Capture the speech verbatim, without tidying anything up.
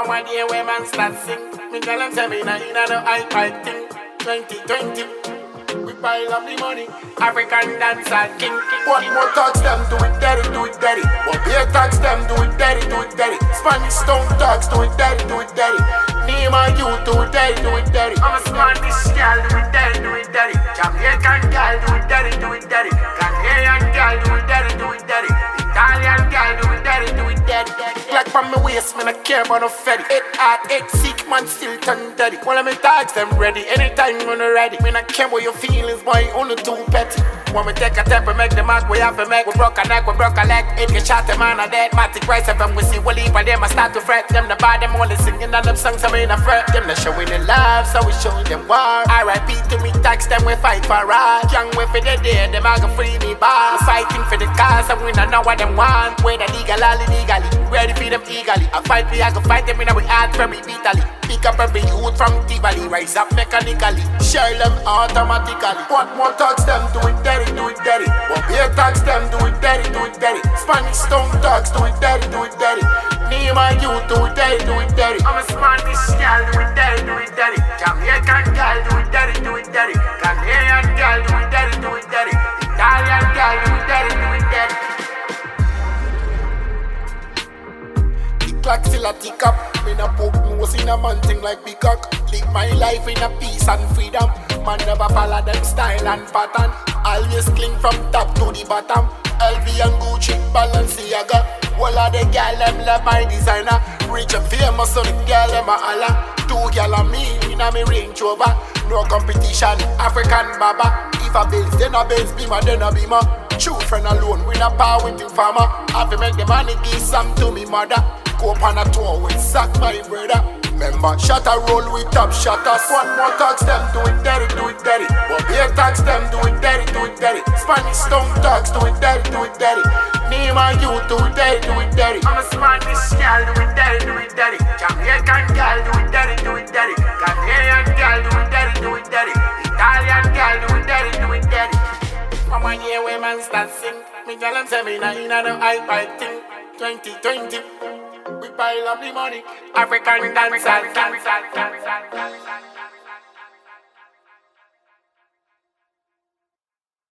From one day where man start sing, me tell them say me nah inna no iPad thing. twenty twenty, we pile up the money. African dancer king. What more talks them do it dirty, do it dirty. What beer talks them do it dirty, do it dirty. Spanish stone talks do it dirty, do it dirty. Name and you do it dirty, do it dirty. I'm a Spanish girl, do it dirty, do it dirty. Jamaican girl, do it dirty, do it dirty. Ghanaian girl, do it dirty, do it dirty. Italian girl, do it dirty, do it dirty. Like from my waist, man, I care about no fetty. Eight hard, eight sick, man, still turn dirty. One of me dogs, them ready, anytime when they're ready. Me not care what your feelings, boy, only too petty. When we take a step and make the mark, we have to make. We broke a neck, we broke a leg. If you shot a man, a dead matic rice. If we see what leave, and them I start to fret. Them the bad, them only singing and them songs, I mean a fret. Them not showing the love, so we showing them war. R I P to me, tax them, we fight for right. Young way for the day, them I can free me bar. We fighting for the cause, and we don't know what them want. Whether legal or illegally, ready for them eagerly. I fight for you, I can fight them in our heart very vitally. Pick up every youth from Tivoli, rise up mechanically. Share them automatically. What more talks them, do it dirty, do it dirty. What beer talks them, do it dirty, do it dirty. Spanish stone talks, do it dirty, do it dirty. Name and you do it dirty, do it dirty. I'm a Spanish girl, do it dirty, do it dirty. Jamaican girl, do it dirty, do it dirty. Ghanaian girl, do it dirty, do it dirty. Italian girl, do it dirty, do it dirty. Clock still a tick up. Me na poke nose in a man thing like peacock. Live my life in a peace and freedom. Man never follow them style and pattern. Always cling from top to the bottom. L V and Gucci, Balenciaga. All of the girl them love my designer. Rich and famous so the girl them a holla. Two girl and me in a me Range Rover. No competition, African baba. If a bills, then a bills, beamer, then a beamer. True friend alone, we not power with the farmer. Have to make the money give some to me mother. Go up on a tour with Sack, my brother. Remember, shot a roll with top shutters. One more talks them, do it dirty, do it dirty. What beer talks them, do it dirty, do it dirty. Spanish stone talks, do it dirty, do it dirty. Name and you do it dirty, do it dirty. I'm a Spanish girl, do it dirty, do it dirty. Jamaican girl, do it dirty, do it dirty. Ghanaian girl, do it dirty, do it dirty. Italian girl, do it dirty, do it dirty. From one year when man start sing, me tell them say me nah inna no iPad thing. twenty twenty. We pile up the money, African dancer, dancer, dancer, dancer.